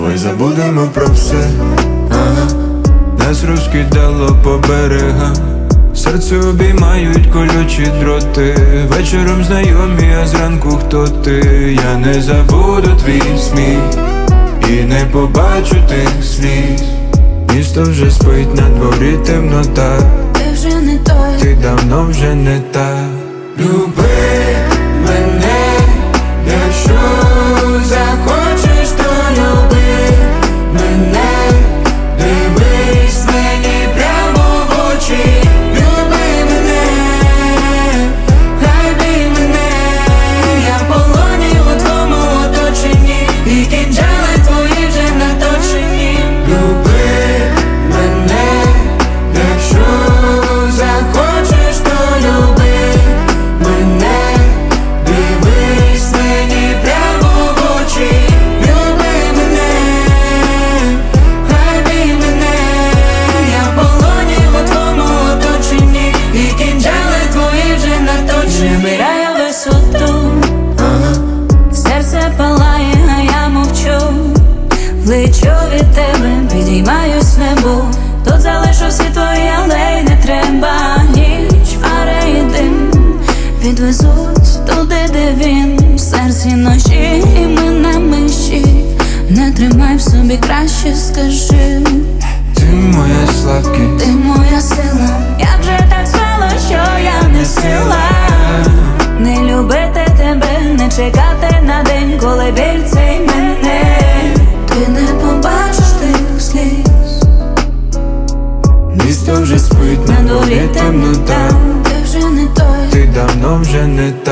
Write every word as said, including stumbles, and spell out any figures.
Давай забудемо про все, ага. Нас розкидало по берегам, серце обіймають колючі дроти. Вечором знайомі, а зранку хто ти? Я не забуду твій сміх і не побачу тих сліз. Місто вже спить, на дворі темнота. Ти вже не той, ти давно вже не та. Люби мене, якщо захочеш, то люби мене. Дивись мені прямо в очі. Люби мене, люби мене. Я в полоні у твоєму оточенні, і кинджали твої вже наточені. Люби мене, якщо захочеш, то люби мене. Дивись мені прямо в очі. Люби мене, люби мене. Я в полоні у твоєму оточенні, і кинджали твої вже наточені. набираю висоту, Ага. серце палає, а я мовчу. Лечу від тебе, підіймаюсь в небо. Тут залишу всі твої алеї, не треба. Ніч, фара і дим відвезуть туди, де він. В серці ночі, і ми на межі. Не тримай в собі, краще скажи. Ти моя слабкість, Ти моя сила, як же так звало, що я не сила. Не любити тебе, не чекати на день, коли біль цей мене. Ти не побачиш тих сліз. місто вже спить, На дворі темнота, ти вже не той. ти давно вже не та.